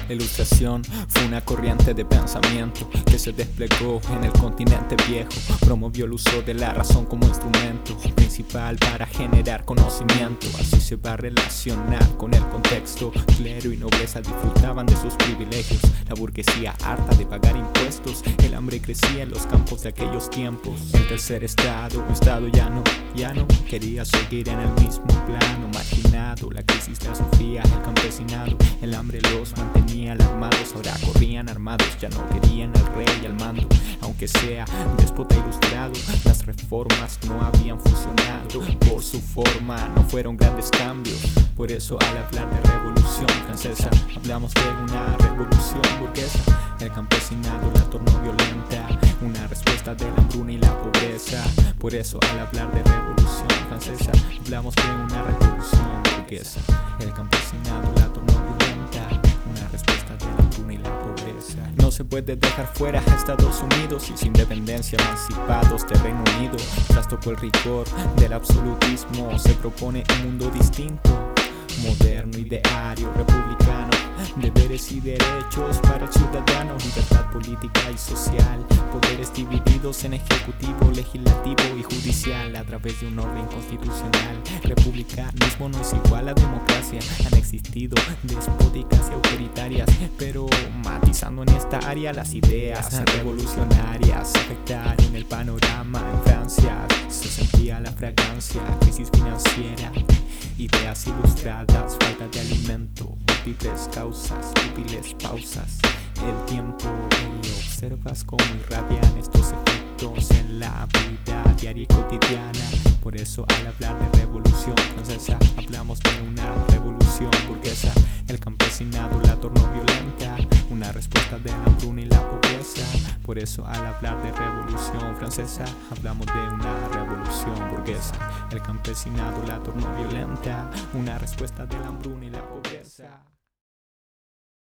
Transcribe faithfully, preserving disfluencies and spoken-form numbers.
La ilustración fue una corriente de pensamiento que se desplegó en el continente viejo. Promovió el uso de la razón como instrumento principal para generar conocimiento. Así se va a relacionar con el contexto. Clero y nobleza disfrutaban de sus privilegios. La burguesía harta de pagar impuestos. El hambre crecía en los campos de aquellos tiempos. El tercer estado, un estado ya no, ya no quería seguir en el mismo plano. Marginado, la crisis la sufría el campesinado. El hambre los mantenía alarmados. Ahora corrían armados, ya no querían al rey al mando. Aunque sea déspota ilustrado, las reformas no habían funcionado. Por su forma no fueron grandes cambios. Por eso al hablar de revolución francesa, hablamos de una revolución burguesa. El campesinado la tornó violenta, una respuesta de la hambruna y la pobreza. Por eso al hablar de revolución francesa, hablamos de una revolución burguesa. El campesinado la tornó violenta, una respuesta de la hambruna y la pobreza. No se puede dejar fuera a Estados Unidos y su independencia, emancipados de Reino Unido. Trastocó el rigor del absolutismo, se propone un mundo distinto, moderno, ideario, republicano. Deberes y derechos para el ciudadano, libertad política y social, poderes divididos en ejecutivo, legislativo y judicial a través de un orden constitucional. Republicanismo no es igual a democracia, han existido despóticas y autoritarias, pero matizando en esta área las ideas revolucionarias afectaron el panorama. En Francia se sentía la fragancia, crisis financiera, ideas ilustradas, falta de alimento, múltiples causas, útiles pausas. El tiempo y observas cómo irradian estos efectos en la vida diaria y cotidiana. Por eso al hablar de revolución francesa, hablamos de una revolución burguesa. El campesinado la tornó violenta, una respuesta de la hambruna y la pobreza. Por eso al hablar de revolución francesa, hablamos de una revolución burguesa. El campesinado la tornó violenta, una respuesta de la hambruna y la pobreza.